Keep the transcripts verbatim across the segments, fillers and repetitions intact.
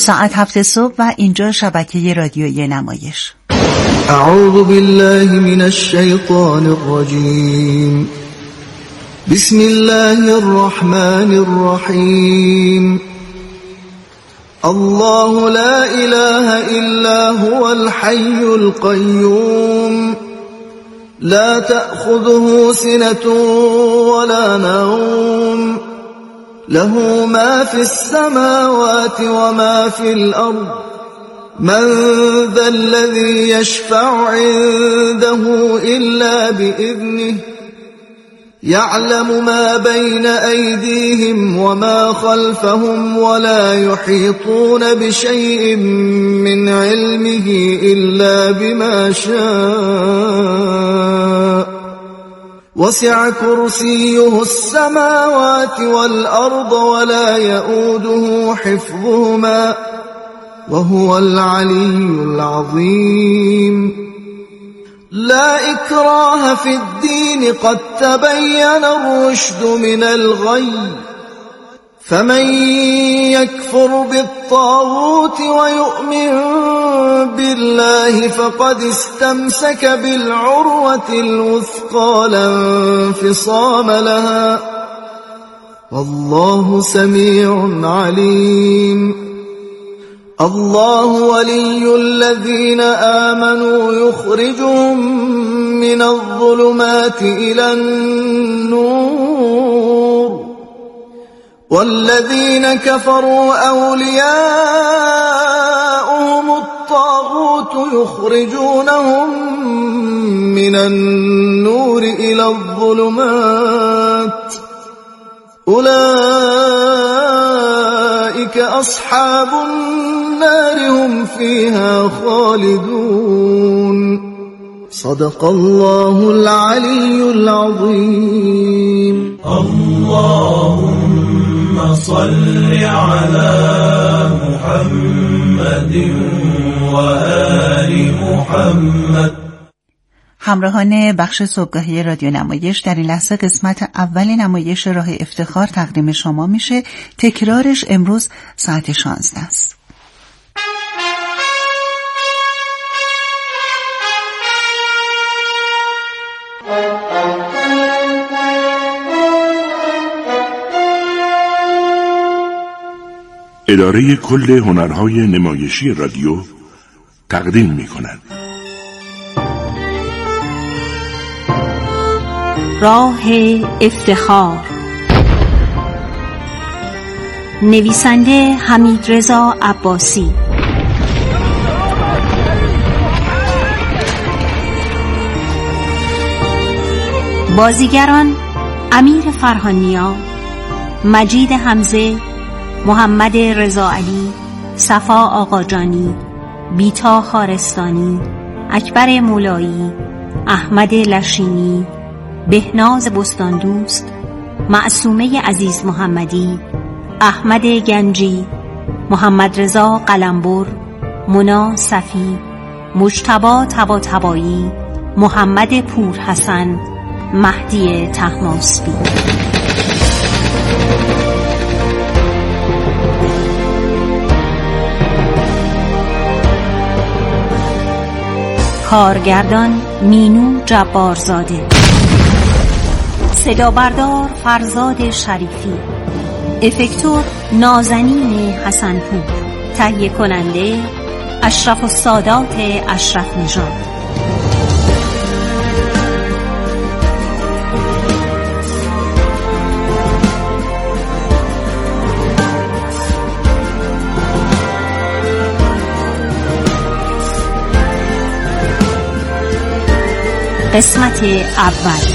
ساعت هفت صبح و اینجا شبکه رادیویی نمایش. اعوذ بالله من الشیطان الرجیم. بسم الله الرحمن الرحیم. الله لا اله الا هو الحي القيوم لا تأخذه سنة ولا نوم له ما في السماوات وما في الأرض من ذا الذي يشفع عنده إلا بإذنه يعلم ما بين أيديهم وما خلفهم ولا يحيطون بشيء من علمه إلا بما شاء وسع كرسيه السماوات والأرض ولا يؤوده حفظهما وهو العلي العظيم. لا إكراه في الدين قد تبين الرشد من الغي فمن يكفر بالطاغوت ويؤمن بالله فقد استمسك بالعروة الوثقى لا انفصام لها والله سميع عليم. الله ولي الذين آمنوا يخرجهم من الظلمات إلى النور والذين كفروا أولياؤهم الطاغوت يخرجونهم من النور إلى الظلمات أولئك أصحاب النار هم فيها خالدون. صدق الله العلي العظيم. اللهم صل على محمد وآل محمد. همراهان بخش صبحگاهی رادیو نمایش، در این لحظه قسمت اول نمایش راه افتخار تقدیم شما میشه. تکرارش امروز ساعت شانزده است. اداره کل هنرهای نمایشی رادیو تقدیم می‌کند راه افتخار. نویسنده حمیدرضا عباسی. بازیگران: امیر فرهانیا، مجید حمزه، محمد رضا علی، صفا آقاجانی، بیتا خارستانی، اکبر مولایی، احمد لشینی، بهناز بستاندوست، معصومه عزیز محمدی، احمد گنجی، محمد رضا قلمبر، منا صفی، مجتبی طباطبایی، محمد پورحسن، مهدی طهماسبی. کارگردان: مینو جبارزاده. صدا بردار: فرزاد شریفی. افکتور: نازنین حسنپور. تهیه کننده: اشرف السادات اشرف نژاد. قسمت اول.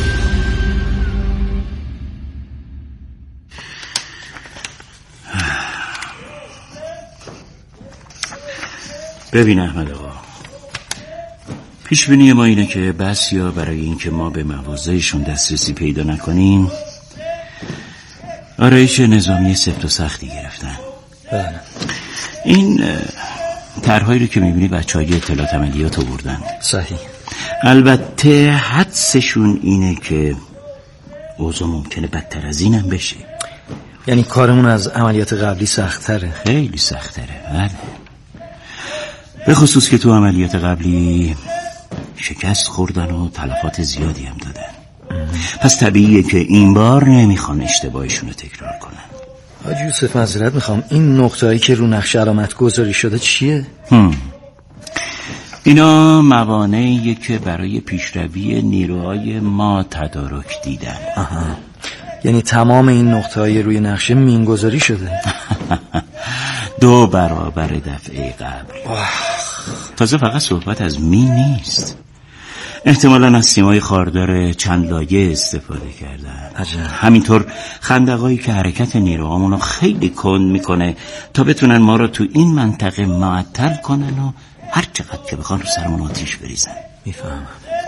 ببین احمد آقا، پیش بینی ما اینه که بسیا برای اینکه ما به مواضعشون دسترسی پیدا نکنیم آرایش نظامی سفت و سختی گرفتن. بله. این طرحهایی رو که میبینی بچه‌های اطلاعات عملیات آوردن. صحیح. البته حدسشون اینه که اوضاع ممکنه بدتر از اینم بشه. یعنی کارمون از عملیات قبلی سخت‌تره. خیلی سخت‌تره. بله. به خصوص که تو عملیات قبلی شکست خوردن و تلفات زیادی هم دادن. ام. پس طبیعیه که این بار نمیخوان اشتباهشون رو تکرار کنن. حاج یوسف معذرت میخوام، این نقطه‌ای که رو نقشه علامت گذاری شده چیه؟ هم. اینا موانعیه که برای پیشروی نیروهای ما تدارک دیدن. آها. یعنی تمام این نقطه‌های روی نقشه مینگذاری شده. دو برابر دفعه قبل. تازه فقط صحبت از مین نیست، احتمالاً از سیمای خاردار چند لایه استفاده کردن. عجب. همینطور خندقایی که حرکت نیروهامونو خیلی کند میکنه تا بتونن ما رو تو این منطقه معطل کنن و هر چقدر که بخوان رو سرمون آتیش بریزن. میفهمم.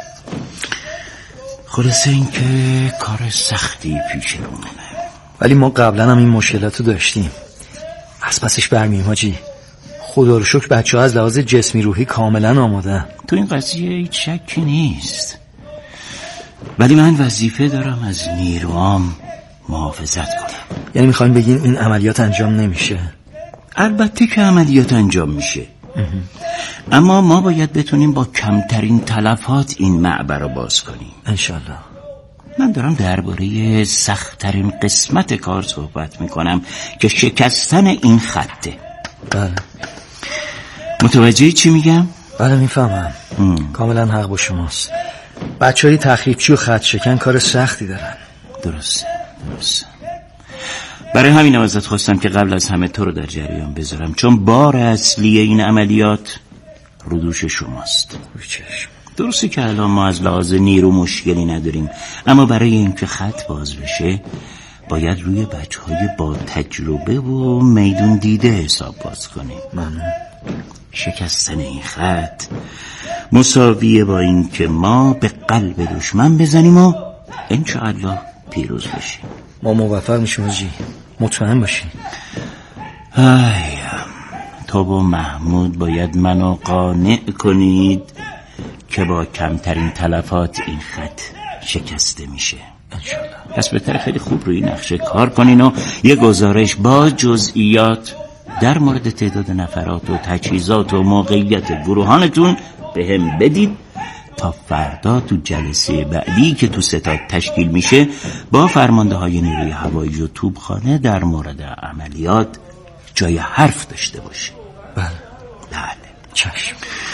خلاصه این که کار سختی پیش رومونه، ولی ما قبلا هم این مشکلاتو داشتیم. از پسش برمیم حاجی. خدا رو شکر بچه ها از لحاظ جسمی روحی کاملا آماده. تو این قضیه هیچ شکی نیست، ولی من وظیفه دارم از نیروام محافظت کنم. یعنی میخواین بگین این عملیات انجام نمیشه؟ البته که عملیات انجام میشه، اما ما باید بتونیم با کمترین تلفات این معبر رو باز کنیم انشالله. من دارم درباره سخت‌ترین قسمت کار صحبت میکنم که شکستن این خطه. بله. متوجه چی میگم؟ بله میفهمم. کاملا حق با شماست. بچه های تخریبچی و خط شکن کار سختی دارن. درسته درسته. برای همین ازت خواستم که قبل از همه تو رو در جریان بذارم، چون بار اصلی این عملیات رو دوش شماست. درسته که الان ما از لحاظ نیرو مشکلی نداریم، اما برای اینکه خط باز بشه باید روی بچه‌های با تجربه و میدون دیده حساب باز کنیم. ممنون. شکستن این خط مساویه با این که ما به قلب دشمن بزنیم و انشاءالله پیروز بشیم. ما موفق میشیم حاجی، مطمئن باشیم. ای تو و محمود باید منو قانع کنید که با کمترین تلفات این خط شکسته میشه انشالله. پس بهتره خیلی خوب روی نقشه کار کنین و یه گزارش با جزئیات در مورد تعداد نفرات و تجهیزات و موقعیت گروهانتون به هم بدید تا فردا تو جلسه بعدی که تو ستاد تشکیل میشه با فرمانده های نیروی هوایی و توپخانه در مورد عملیات جای حرف داشته باشه. بله بله چشم.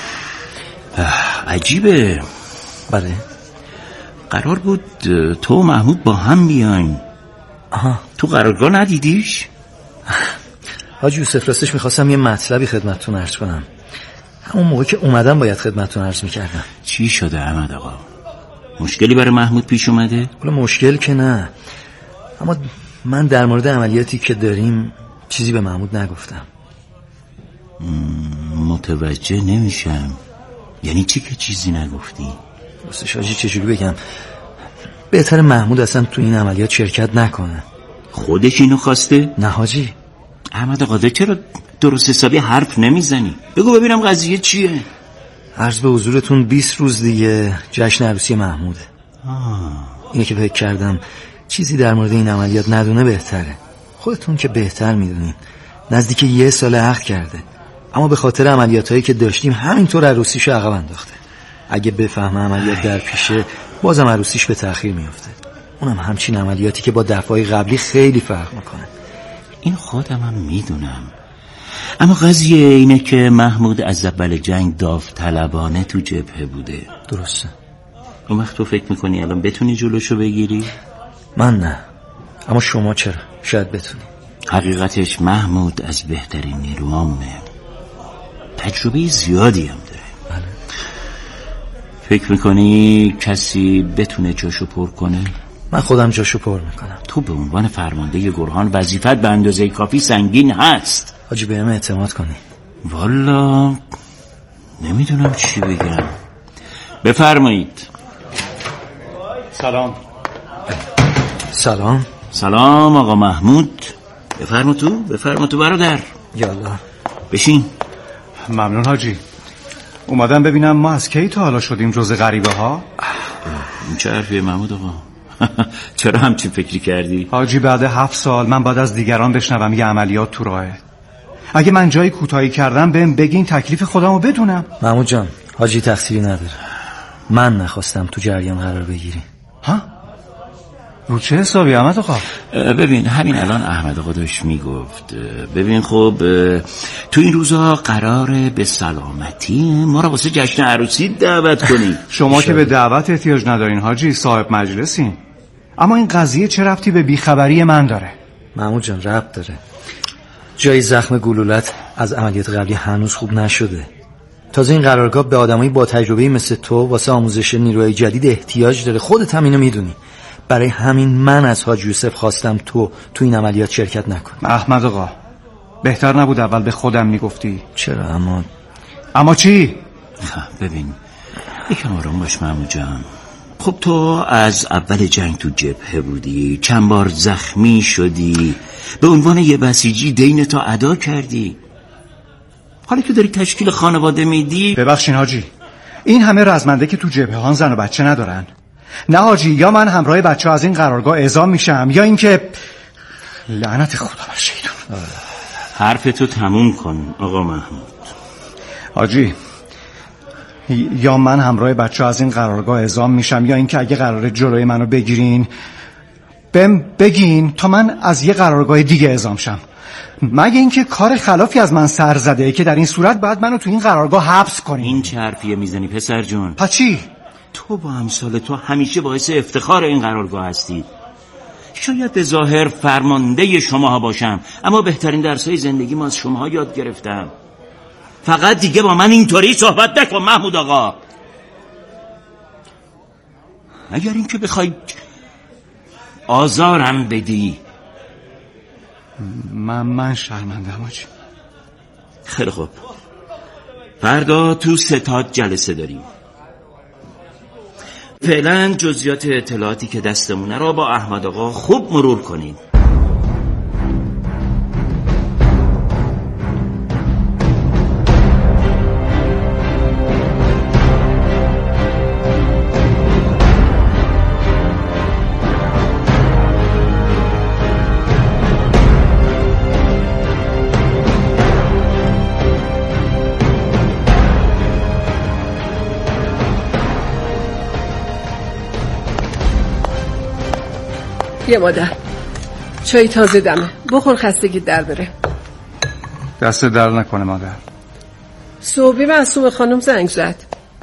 عجیبه. بله قرار بود تو و محمود با هم بیاین. آها. تو قرارگاه ندیدیش؟ حاج یوسف راستش میخواستم یه مطلبی خدمتتون عرض کنم. همون موقع که اومدم باید خدمتتون عرض میکردم. چی شده احمد آقا؟ مشکلی برای محمود پیش اومده؟ حالا مشکل که نه، اما من در مورد عملیاتی که داریم چیزی به محمود نگفتم. متوجه نمیشم. یعنی چی که چیزی نگفتی؟ راستش حاجی چجوری بگم، بهتر محمود اصلا تو این عملیات شرکت نکنه. خودش اینو خواسته؟ نه حاجی. احمد آقا چرا درست حسابی حرف نمیزنی؟ بگو ببینم قضیه چیه. عرض به حضورتون بیست روز دیگه جشن عروسی محموده. آه. اینه که فکر کردم چیزی در مورد این عملیات ندونه بهتره. خودتون که بهتر میدونین نزدیک یه سال عقد کرده، اما به خاطر عملیاتایی که داشتیم همینطور عروسیشو عقب انداخته. اگه بفهمه عملیات در پیشه بازم عروسیش به تأخیر میفته. اونم همچین عملیاتی که با دفعای قبلی خیلی فرق میکنه. این خودم هم میدونم، اما قضیه اینه که محمود از اول جنگ داوطلبانه تو جبهه بوده. درسته. اون وقت تو فکر میکنی الان بتونی جلوشو بگیری؟ من نه، اما شما چرا؟ شاید بتونی. حقیقتش محمود از بهترین نیروامونه، تجربه زیادی هم داره. بله. فکر میکنی کسی بتونه جاشو پر کنه؟ من خودم جاشو پر میکنم. تو به عنوان فرمانده گروهان وظیفت به اندازه کافی سنگین هست. حاجی بهم اعتماد کنی. والا نمیدونم چی بگم. بفرمایید. سلام. سلام. سلام آقا محمود. بفرما تو بفرما تو برادر. یالا بشین. ممنون حاجی. اومدم ببینم ما از کی تا حالا شدیم جز غریبه ها؟ این چه حرفیه محمود آقا؟ چرا همچین فکری کردی؟ حاجی بعد هفت سال من بعد از دیگران بشنوم یه عملیات تو راهه. اگه من جایی کوتاهی کردم بهم بگین تکلیف خودمو بدونم. محمود جان حاجی تقصیری نداره، من نخواستم تو جریان قرار بگیری. ها؟ رو چه حسابی احمد آقا؟ ببین همین الان احمد آقا داشت میگفت. ببین خب تو این روزا قراره به سلامتی ما را واسه جشن عروسی دعوت کنی. شما که به دعوت احتیاج ندارین حاجی، صاحب مجلسین. اما این قضیه چه ربطی به بیخبری من داره؟ محمود جان ربط داره. جای زخم گلولت از عملیات قبلی هنوز خوب نشده. تازه این قرارگاه به آدمایی با تجربه مثل تو واسه آموزش نیروهای جدید احتیاج داره. خودت هم اینو میدونی. برای همین من از حاج یوسف خواستم تو تو این عملیات شرکت نکن. احمد آقا بهتر نبود اول به خودم میگفتی؟ چرا اما اما چی؟ ببین یکم آروم باش محمود جان. خب تو از اول جنگ تو جبهه بودی، چند بار زخمی شدی، به عنوان یه بسیجی دین تو ادا کردی. حالا که داری تشکیل خانواده میدی. ببخشین حاجی، این همه رزمنده که تو جبهه هان زن و بچه ندارن؟ نه حاجی، یا من همراه بچه از این قرارگاه اعزام میشم یا اینکه لعنت خدا بر شیطان. حرفتو تموم کن آقا محمود. حاجی یا من همراه بچه از این قرارگاه اعزام میشم یا اینکه اگه قراره جلوی منو بگیرین بهم بگین تا من از یه قرارگاه دیگه اعزام شم، مگه اینکه کار خلافی از من سر زده که در این صورت بعد منو تو این قرارگاه حبس کنین. این چه حرفیه میزنی پسر جون؟ پس چی؟ تو با امثال تو همیشه باعث افتخار این قرارگاه هستی. شاید به ظاهر فرمانده شماها باشم، اما بهترین درسای زندگی ما از شماها یاد گرفتم. فقط دیگه با من اینطوری صحبت نکن محمود آقا. اگر این که بخوای آزارم بدی. من من شرمندم حاجی. خیلی خوب، فردا تو ستاد جلسه داریم. فعلا جزئیات اطلاعاتی که دستمونه رو با احمد آقا خوب مرور کنین. یه مادر چای تازه دمه، بخور خستگی در بره. دست در نکنه مادر. صبحی معصومه خانم زنگ زد.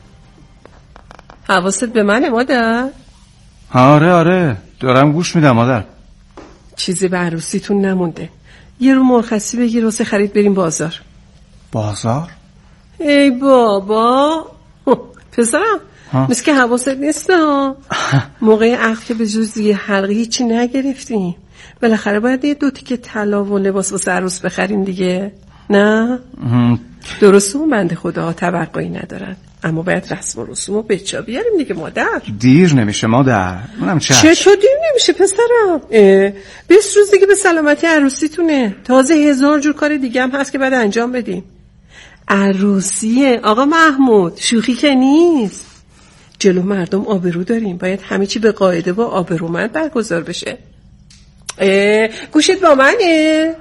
حواست به منه مادر؟ آره آره دارم گوش میدم مادر. چیزی به عروسیتون نمونده، یه رو مرخصی بگیر واسه خرید بریم بازار. بازار؟ ای بابا پسرم مثل که حواست نیست ها. موقع عقد که به جز یه حلقه هیچی نگرفتیم، بالاخره باید یه دو تیکه طلا و لباس واسه عروس بخریم دیگه. نه درسته اون بنده خدا توقعی ندارن، اما باید رسم و رسوم رو به جا بیاریم دیگه مادر. دیر نمیشه مادر؟ اونم چه چطور دیر نمیشه پسرم؟ بیست روز دیگه به سلامتی عروسیتونه، تازه هزار جور کار دیگه هم هست که باید انجام بدیم. عروسیه آقا محمود، شوخی که نیست. جلو مردم آبرو داریم، باید همه چی به قاعده و آبرومند برگزار بشه. گوشت با منه؟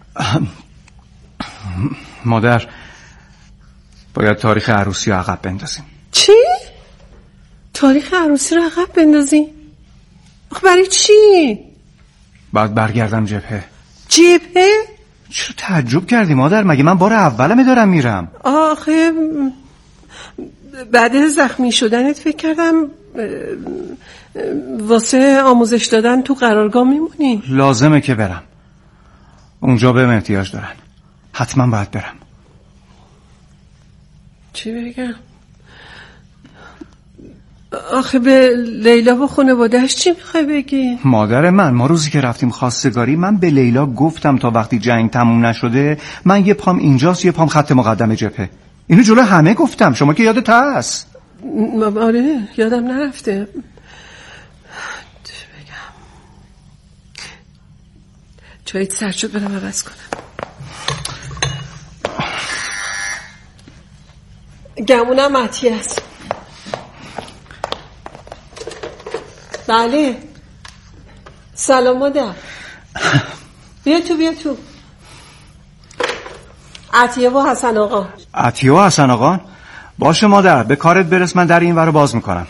مادر باید تاریخ عروسی رو عقب بندازیم. چی؟ تاریخ عروسی رو عقب بندازیم؟ آخه برای چی؟ باید برگردم جبهه. جبهه؟ چرا تعجب کردی مادر؟ مگه من بار اولمه دارم میرم؟ آخه بعد زخمی شدنت فکر کردم واسه آموزش دادن تو قرارگاه میمونی. لازمه که برم، اونجا بهم احتیاج دارن، حتما باید برم. چی بگم؟ آخه به لیلا و خانواده‌اش چی میخوای بگی؟ مادر من، ما روزی که رفتیم خواستگاری من به لیلا گفتم تا وقتی جنگ تموم نشده من یه پام اینجاست یه پام خط مقدم جبهه. اینو جلو همه گفتم، شما که یادت هست؟ آره یادم نرفته. چی بگم؟ چایت سرد شد برم عوض کنم. گمونم مطیع است. بله سلام مادر. بیا تو بیا تو. عطیه و حسن آقا. عطیه و حسن آقا؟ باشه مادر، به کارت برس، من در این ور رو باز میکنم.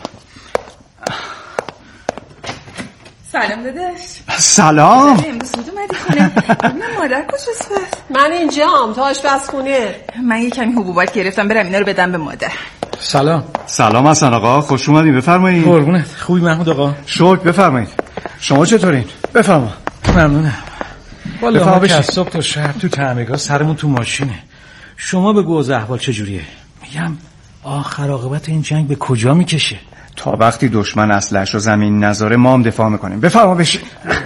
سلام داداش. سلام. امروز زود اومدی خونه. من مادر کجاست پس؟ من اینجام، تا آشپزخونه. من یه کمی حبوبات گرفتم برم اینا رو بدم به مادر. سلام. سلام حسن آقا، خوش اومدین، بفرمایید. قربونت. خوبی محمود آقا؟ شکر، بفرمایید. شما چطورین؟ بفرما. ممنونم. والا ما بشین. از صبح تا شب تو تعمیرگاه سرمون تو ماشینه. شما بگو اوضاع احوال چجوریه؟ میگم آخر عاقبت این جنگ به کجا میکشه؟ تا وقتی دشمن اسلحه‌اش رو زمین نذاره ما هم دفاع میکنیم. بفرما بشین.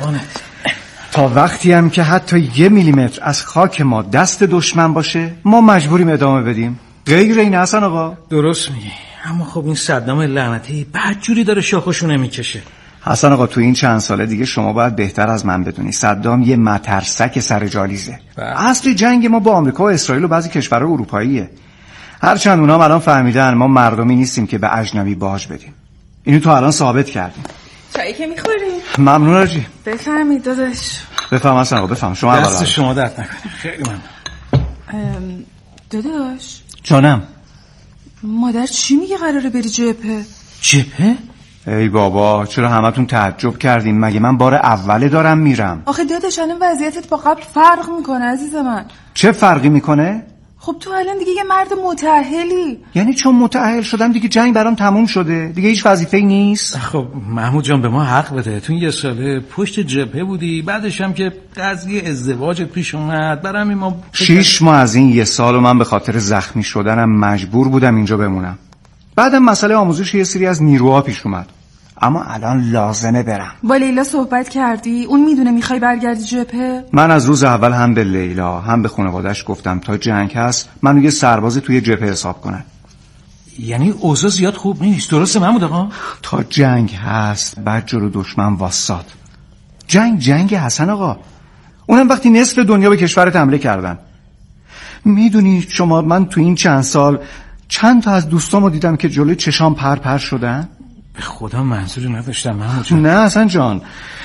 تا وقتی هم که حتی یه میلیمتر از خاک ما دست دشمن باشه ما مجبوریم ادامه بدیم. غیر این حسن آقا. درست میگی، اما خب این صدام لعنتی بدجوری داره شاخشو نمیکشه. حسن آقا تو این چند ساله دیگه شما باید بهتر از من بدونی صدام یه مترسک سر جالیزه. اصل جنگ ما با آمریکا و اسرائیل و بعضی کشورهای اروپاییه. هرچند اونا هم الان فهمیدن ما مردمی نیستیم که به اجنبی باج بدیم. اینو تو الان ثابت کردیم. چایی که میخوری؟ ممنون آجی. بفرمید داداش. بفهم حسن آقا، بفهم. شما اول. دست شما درد نکنه. خیلی ممنون. داداش جانم. مادر چی میگه قراره بری جبهه؟ جبهه؟ ای بابا چرا همتون تعجب کردین؟ مگه من بار اوله دارم میرم؟ آخه داداش الان وضعیتت با قبل فرق میکنه عزیز من. چه فرقی میکنه؟ خب تو الان دیگه یه مرد متأهلی. یعنی چون متأهل شدم دیگه جنگ برام تموم شده؟ دیگه هیچ وظیفه‌ای نیست؟ خب محمود جان به ما حق بده. تو یه ساله پشت جبهه بودی، بعدش هم که قضیه ازدواجت پیش اومد، برام ما شیش ماه از این یه سالو من به خاطر زخمی شدنم مجبور بودم اینجا بمونم. بعدم مسئله آموزش یه سری از نیروها پیش اومد. اما الان لازمه برم. با لیلا صحبت کردی؟ اون میدونه میخوای برگردی جبهه؟ من از روز اول هم به لیلا هم به خانواده‌اش گفتم تا جنگ هست منو یه سرباز توی جبهه حساب کنن. یعنی اوضاع زیاد خوب نیست، درسته محمود آقا؟ تا جنگ هست بعد جلو دشمن واساد. جنگ جنگ حسن آقا، اونم وقتی نصف دنیا به کشورت حمله کردن. میدونی شما من تو این چند سال چند تا از دوستامو دیدم که جلوی چشام پر پر شدن. به خدا منظوری نداشتم محمود جان. نه حسن جان،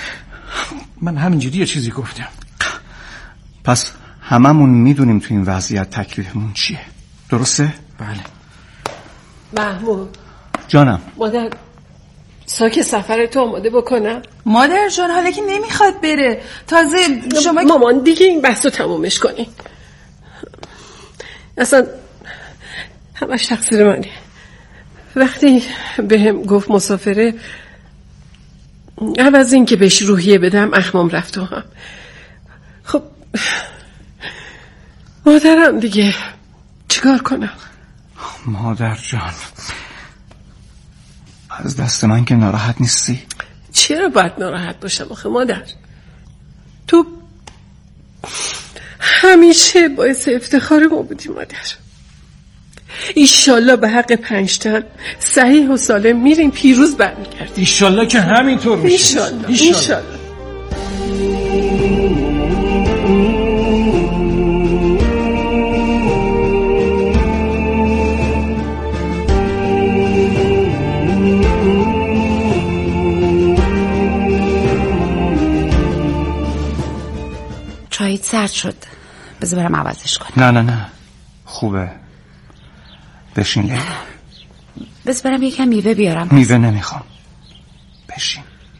من همینجوری یه چیزی گفتم. پس هممون میدونیم تو این وضعیت تکلیفمون چیه، درسته؟ بله. محمود جانم. مادر ساک سفرتو آماده بکنم؟ مادر جان حالا که نمیخواد بره تازه شما مامان دیگه این بحثو تمومش کنی. اصلا همش تقصیر منه. وقتی بهم گفت مسافره عوض این که بهش روحیه بدم اخمام رفت و هم. خب مادرم دیگه چیکار کنم؟ مادر جان از دست من که ناراحت نیستی؟ چرا باید ناراحت باشم آخه مادر؟ تو همیشه باعث افتخار ما بودی مادر. ایشالله به حق پنجتن صحیح و سالم میریم پیروز برمیگردیم. ایشالله که همینطور میشه. ایشالله ایشالله. چایت سرد شد، بذار برم عوضش کنم. نه نه نه خوبه، بشین لیلا. بس برم یکم میوه بیارم. میوه نمیخوام، بشین.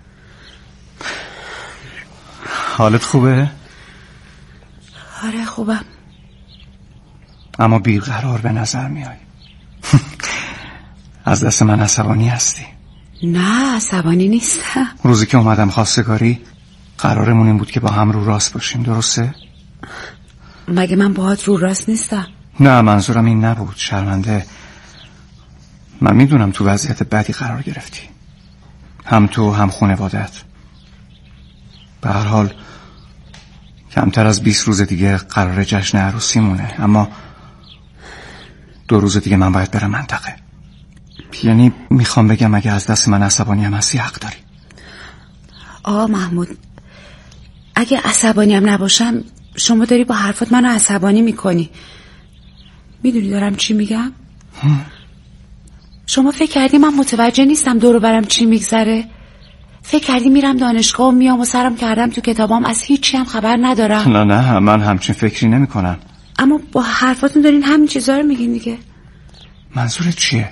حالت خوبه؟ آره خوبم. اما بیقرار به نظر میای. از دست من عصبانی هستی؟ نه عصبانی نیستم. روزی که اومدم خواستگاری قرارمون این بود که با هم رو راست باشیم، درسته؟ مگه من باهات رو راست نیستم؟ نه منظورم این نبود، شرمنده. من میدونم تو وضعیت بدی قرار گرفتی، هم تو هم خانواده‌ات. به هر حال کمتر از بیست روز دیگه قرار جشن عروسی مونه، اما دو روز دیگه من باید برم منطقه. یعنی میخوام بگم اگه از دست من عصبانی هم هستی حق داری. آه محمود اگه عصبانی هم نباشم شما داری با حرفات منو عصبانی میکنی. میدونی دارم چی میگم؟ هم. شما فکر کردی من متوجه نیستم دور و برم چی میگذره؟ فکر کردی میرم دانشگاه و میام و سرم کردم تو کتابام، از هیچی هم خبر ندارم؟ نه نه من همچین فکری نمی کنم. اما با حرفاتون دارین همین چیزا رو میگین دیگه. منظورت چیه؟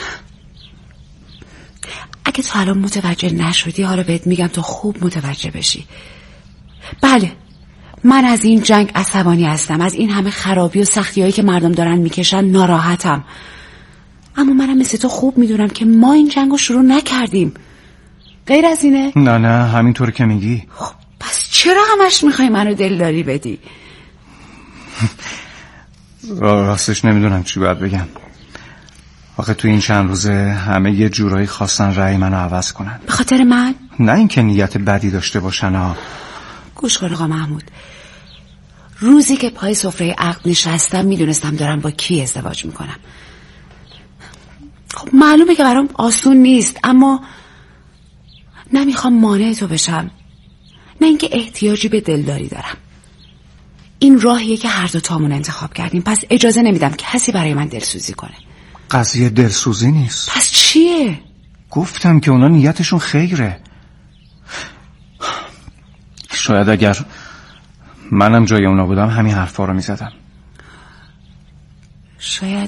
اگه تو الان متوجه نشدی حالا بهت میگم تا خوب متوجه بشی. بله من از این جنگ عصبانی هستم، از این همه خرابی و سختی هایی که مردم دارن میکشن ناراحتم. اما منم مثل تو خوب میدونم که ما این جنگ رو شروع نکردیم. غیر از اینه؟ نه نه همینطور که میگی. خب پس چرا همش میخوای منو دلداری بدی؟ راستش نمیدونم چی باید بگم. آخه تو این چند روزه همه یه جورایی خواستن رأی منو عوض کنن. به خاطر من؟ نه اینکه نیت بدی داشته باشن ها. گوش کن آقا محمود، روزی که پای سفره عقد نشستم میدونستم دارم با کی ازدواج میکنم. خب معلومه که برام آسون نیست، اما نمیخوام مانع تو بشم، نه اینکه احتیاجی به دلداری دارم. این راهیه که هر دو تامون انتخاب کردیم، پس اجازه نمیدم که کسی برای من دلسوزی کنه. قضیه دلسوزی نیست. پس چیه؟ گفتم که اونا نیتشون خیره. شاید اگر منم جای اونا بودم همین حرفا رو میزدم. شاید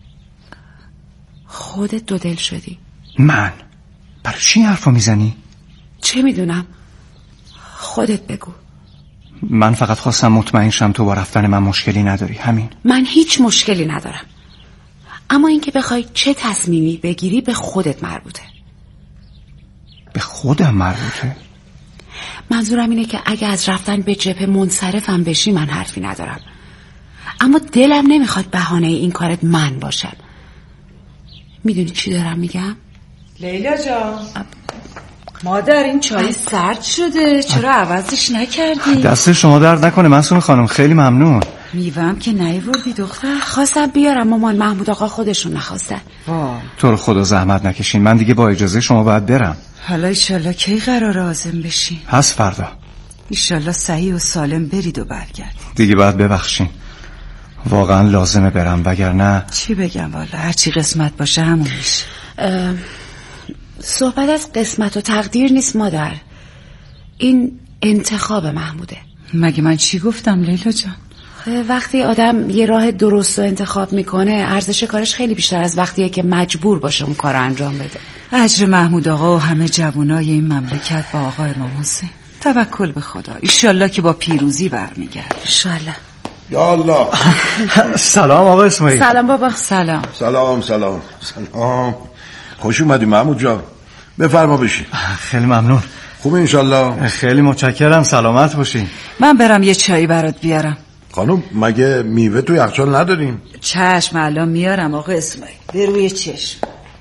خودت دو دل شدی. من؟ برای چی حرفا میزنی؟ چه میدونم، خودت بگو. من فقط خواستم مطمئن شم تو با رفتن من مشکلی نداری، همین. من هیچ مشکلی ندارم، اما اینکه بخوای چه تصمیمی بگیری به خودت مربوطه. به خودم مربوطه؟ منظورم اینه که اگه از رفتن به جبهه منصرفم بشی من حرفی ندارم، اما دلم نمیخواد بهانه این کارت من باشم. میدونی چی دارم میگم؟ لیلا جان مادر این چای سرد شده، چرا عوضش نکردی؟ دست شما درد نکنه معصومه خانم، خیلی ممنون. میوهم که نیوردی دختر. خواستم بیارم مامان محمود آقا خودشون نخواستن. تو رو خدا زحمت نکشین، من دیگه با اجازه شما باید برم. حالا ایشالله کی قرار عازم بشین؟ پس فردا ایشالله صحیح و سالم برید و برگرد. دیگه باید ببخشین، واقعا لازمه برم، وگرنه چی بگم والا هرچی قسمت باشه همون میشه. صحبت از قسمت و تقدیر نیست مادر، این انتخاب محموده. مگه من چی گفتم لیلا جان؟ وقتی آدم یه راه درست رو انتخاب میکنه ارزش کارش خیلی بیشتر از وقتیه که مجبور باشه اون کار رو انجام بده. اجر محمود آقا و همه جوانای این مملکت با آقا امام حسین. توکل به خدا، ایشالله که با پیروزی برمیگرد. ایشالله. یا الله. سلام آقا اسماعیل. سلام بابا. سلام. سلام سلام سلام. خوش اومدی محمود جان، بفرما بشین. خیلی ممنون. خوبه انشالله؟ خیلی متشکرم، سلامت باشین. من برم یه چایی برات بیارم. خانم مگه میوه تو یخچال نداریم؟ چشم الان میارم آقا اسماعیل، به روی چشم.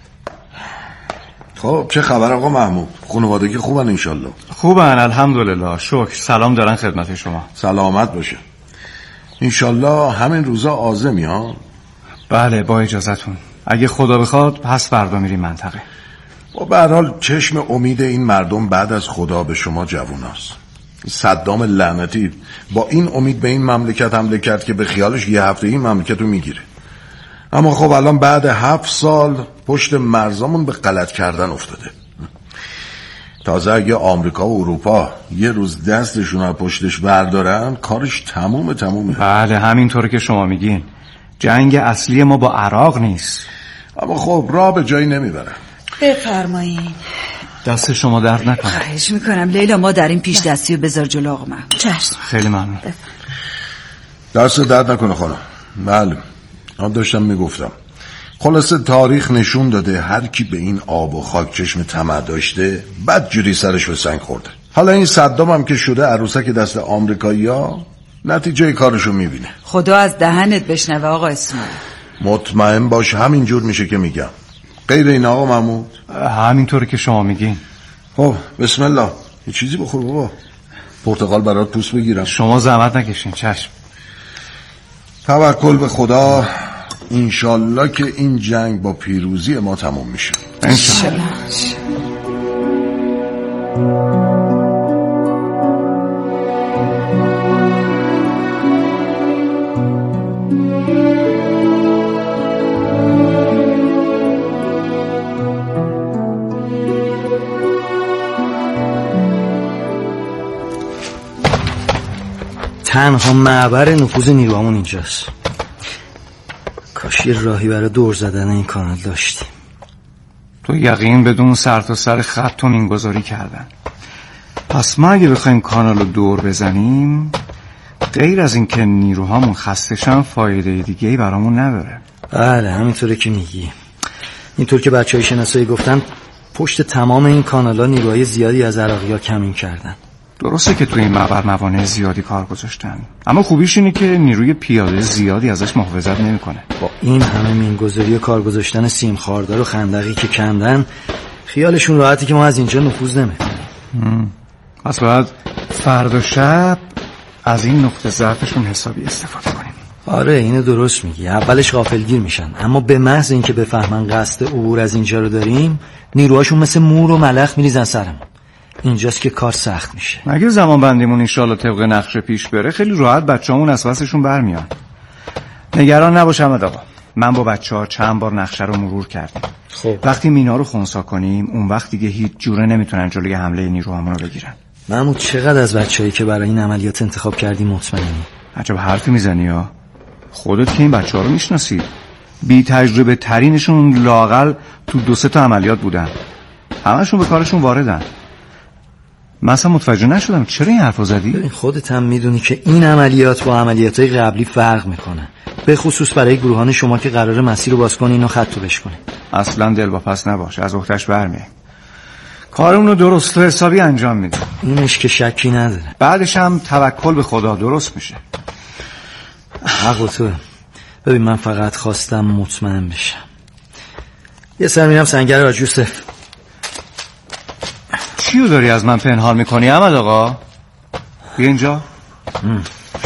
خب چه خبر آقا محمود؟ خانوادگی خوبن انشالله؟ خوبن الحمدلله، شکر. سلام دارن خدمت شما. سلامت باشه انشالله. همین روزا عازمی ها؟ بله با اجازتون، اگه خدا بخواد پس فردا میریم منطقه. و به هر حال چشم امید این مردم بعد از خدا به شما جووناست. صدام لعنتی با این امید به این مملکت حمله کرد که به خیالش یه هفته این مملکت رو میگیره، اما خب الان بعد هفت سال پشت مرزامون به غلط کردن افتاده. تازه اگه آمریکا و اروپا یه روز دستشون از پشتش بردارن کارش تمومه تمومه. بله همینطوره که شما میگین، جنگ اصلی ما با عراق نیست. اما خب راه به جایی نمیبرن. بفرمایین. دست شما درد نکنه. خواهش میکنم لیلا، ما در این پیش دستی رو بذار جلو آقا محمود. چشم. خیلی ممنون. دست درد نکنه خانم. بله من داشتم میگفتم، خلاصه تاریخ نشون داده هر کی به این آب و خاک چشم طمع داشته بد جوری سرش به سنگ خورده. حالا این صدام هم که شده عروسک دست آمریکایی‌ها، نتیجه کارشو میبینه. خدا از دهنت بشنوه آقا اسماعیل. مطمئن باش همینجور میشه که میگم. غیر این آقا محمود؟ همینطوره که شما میگین. خب بسم الله، یه چیزی بخور بابا، پرتقال برات پوست بگیرم. شما زحمت نکشین. چشم. توکل به خدا، انشالله که این جنگ با پیروزی ما تموم میشه. انشالله. تنها معبر نفوذ نیروهامون اینجاست. کاش یه راهی برای دور زدن این کانال داشتیم. تو یقین بدون سر تا سر خط مینگذاری کردن. پس ما اگه بخوایم کانال رو دور بزنیم، غیر از این که نیروهامون خستشن فایده دیگه‌ای برامون نداره. بله همینطوره که میگی. اینطور که بچهای شناسایی گفتن پشت تمام این کانالا نیروهای زیادی از عراقی‌ها کمین کردن. درسته که توی این معبر موانع زیادی کار گذاشتن، اما خوبیش اینه که نیروی پیاده زیادی ازش محافظت نمیکنه. با این همه مینگذاری و کار گذاشتن سیم خاردار و خندقی که کندن، خیالشون راحتی که ما از اینجا نفوذ نمیکنیم. پس باید فردا شب از این نقطه ضعفشون حسابی استفاده کنیم. آره اینو درست میگی. اولش غافلگیر میشن، اما به محض اینکه بفهمن قصد عبور از اینجا رو داریم، نیروهاشون مثل مور و ملخ میریزن سرمون. اینجاست که کار سخت میشه. اگه زمان بندیمون انشالله طبق نقشه پیش بره، خیلی راحت بچه‌مون از واسشون برمیان. نگران نباش احمد آقا، من با بچه‌ها چند بار نقشه رو مرور کردیم. خب وقتی مینا رو خنثی کنیم، اون وقت دیگه هیچ جوره نمیتونن جلوی حمله نیروهامون رو بگیرن. محمود چقدر از بچه‌ای که برای این عملیات انتخاب کردی مطمئنی؟ عجب حرفی میزنی ها. خودت که این بچه‌ها رو میشناسی. بی تجربه ترینشون لااقل تو دو سه تا عملیات بودن. همشون به کارشون واردن. من اصلا متوجه نشدم چرا این حرفو زدی؟ خودت هم میدونی که این عملیات با عملیاتای قبلی فرق میکنه، به خصوص برای گروهان شما که قراره مسیر رو باز کنین و خط رو بشکنین. اصلا دلواپس نباش، از عهده‌اش برمیای. کارمون رو درست و حسابی انجام میده. اینش که شکی نداره. بعدش هم توکل به خدا درست میشه. حق تو. ببین من فقط خواستم مطمئن بشم. یه سر میرم سنگر حاج یوسف. چیو داری از من پنهان میکنی احمد آقا؟ بیا اینجا. ام.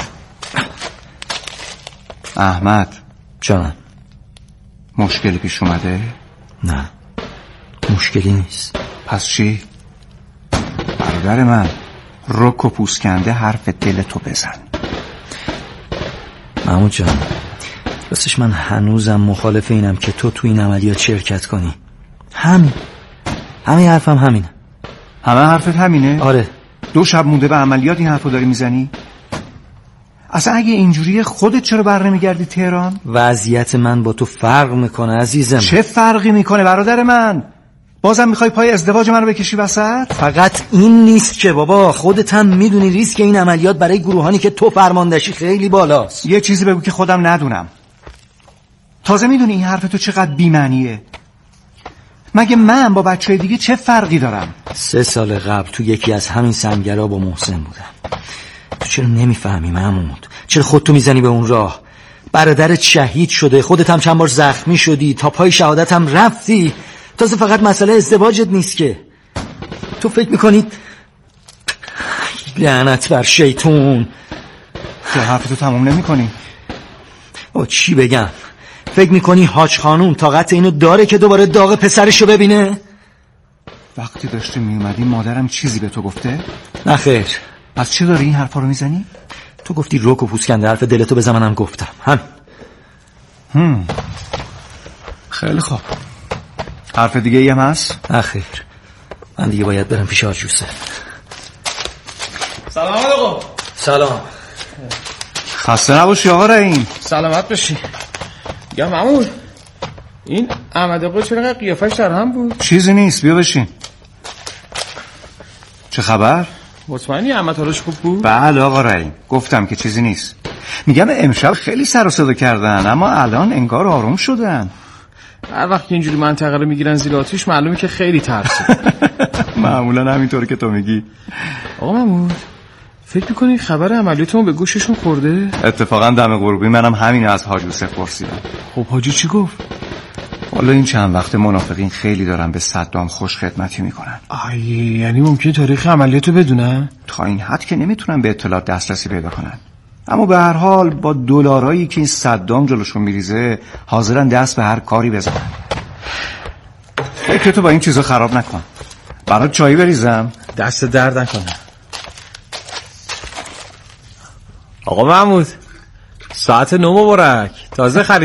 احمد جانم. مشکلی پیش اومده؟ نه مشکلی نیست. پس چی؟ برادر من رک و پوسکنده حرف دل تو بزن. محمود جان راستش من هنوزم مخالف اینم که تو تو این عملیات شرکت کنی. همین همین حرفم هم همینه. همه حرفت همینه؟ آره. دو شب مونده به عملیات این حرفو داری میزنی؟ اصلا اگه اینجوریه خودت چرا بر نمیگردی تهران؟ وضعیت من با تو فرق میکنه عزیزم. چه فرقی میکنه برادر من؟ بازم میخوای پای ازدواج من رو بکشی وسط؟ فقط این نیست که بابا، خودت هم میدونی ریسک این عملیات برای گروهانی که تو فرماندهشی خیلی بالاست. یه چیزی بگو که خودم ندونم. تازه میدونی این حرف تو چقدر بی‌معنیه؟ مگه من با بچه دیگه چه فرقی دارم؟ سه سال قبل تو یکی از همین سنگرها با محسن بودم. تو چرا نمیفهمی محمود؟ چرا خودتو میزنی به اون راه؟ برادرت شهید شده، خودت هم چند بار زخمی شدی، تا پای شهادت هم رفتی. تازه فقط مسئله ازدواجت نیست که. تو فکر میکنی لعنت بر شیطون. تو حرفتو تموم نمی کنی؟ او چی بگم؟ فکر میکنی حاج خانوم طاقت اینو داره که دوباره داغ پسرشو ببینه؟ وقتی داشتی میومدی مادرم چیزی به تو گفته؟ نه خیر. پس چه داری این حرفا رو میزنی؟ تو گفتی رک و پوسکنده حرف دلتو بزن، منم گفتم هم هم خیلی خوب. حرف دیگه ای هم هست؟ نه خیر، من دیگه باید برم پیش حاج یوسف. سلام آقا. سلام. خسته نباشی آقا رحیم. سلامت باشی. یا مامور این احمد آقا چرا قیافش در هم بود؟ چیزی نیست، بیا بشین. چه خبر؟ مطمئنی احمد حالش خوب بود؟ بله آقا رحیم، گفتم که چیزی نیست. میگم امشب خیلی سر و صدا کردن اما الان انگار آروم شدن. هر وقت که اینجوری منطقه رو میگیرن زیر آتیش معلومه که خیلی ترسه. معمولا همینطوری که تو میگی. آقا محمود فکر میکنی خبر عملیاتمون به گوششون خورده؟ اتفاقا دم غروبی منم همین از حاج یوسف پرسیدم. خب حاجی چی گفت؟ والا این چند وقت منافقین خیلی دارن به صدام خوش خدمتی میکنن. آی یعنی ممکنه تاریخ عملیاتو بدونن؟ تا این حد که نمیتونن به اطلاعات دسترسی پیدا کنن. اما به هر حال با دلارایی که این صدام جلوشون میریزه حاضرن دست به هر کاری بزنن. فکر تو با این چیزا خراب نکن. برات چایی بریزم؟ دست درد نکنه. آقا محمود ساعت نو مبارک. تازه خرید